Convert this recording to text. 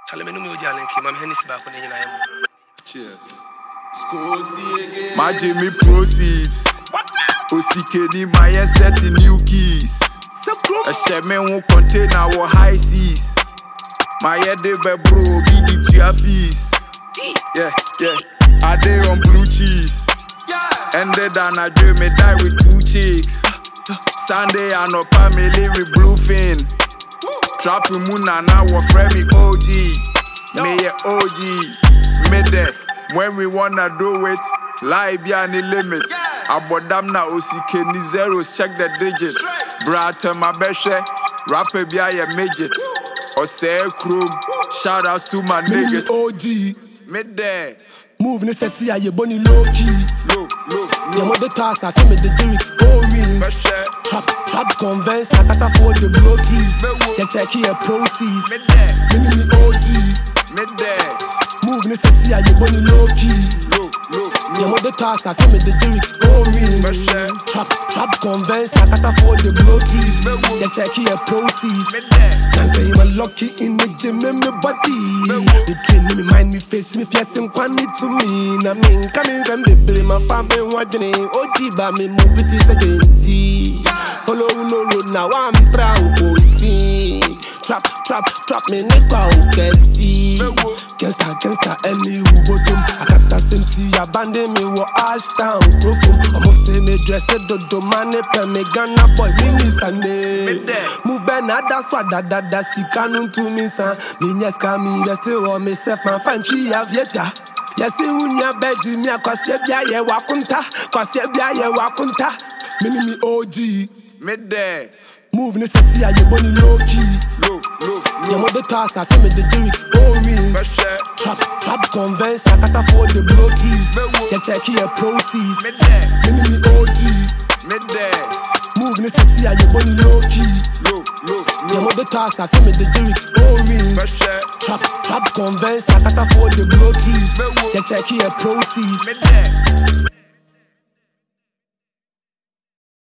Cheers. My Jimmy proceeds. Osikeni my set new keys. A shaman won't contain our high seas. My head be bro, be the tia fees. Yeah. I day on blue cheese. Ended and I dream me die with 2 chicks. Sunday I no family with blue fin. Trap moon and I will frame me OG. Me OG. Me there. When we wanna do it, live ya ni limit. Abodam na osikeni zeros, check the digits. Brata my beshe, rapper be a midget. Ose chrome, shout outs to my niggas. OG. Me there. Move ne seti a ye boni low key. Low. Yamo the task, I see me the Jerick O-ring. Trap convince, I can't afford the blow trees. Yeah, check here proceeds. Me there. Me OG. Me there. Move ne seti a ye boni low key. Yamo the task, I see me the Jerick O-ring. Trap convince, I can't afford the blow trees. Yeah, check here proceeds. Me there. Can say I'm lucky in the gym in my body. The train me mind me face me fierce and quantity to me. I mean, coming some baby, my family watching it. OG by me move it is a agency. Follow no road now I'm proud team. Trap me nigga can see. Gangsta any who bottom. I got that empty abandon me wo Ashtown Grofum. Almost say me dress it do money pe me Ghana boy mini sane. Move benada swada dada sikanu to me san. Me nyeska me still on myself my fan chi avieta. Yesi unya beji mi akwase bia ye wakunta. Kwase bia ye wakunta. Me OG. Me there. Move ne seti a ye boni low key. Yamo the task, I see me the Jerick O-ring. Trap convince, I can't afford the blow trees. Yeah, check here proceeds. Me there. Me OG. Me there. Move ne seti a ye boni low key. Yamo the task, I see me the Jerick O-ring. Trap convince, I can't afford the blow trees. Yeah, check here proceeds. Me there.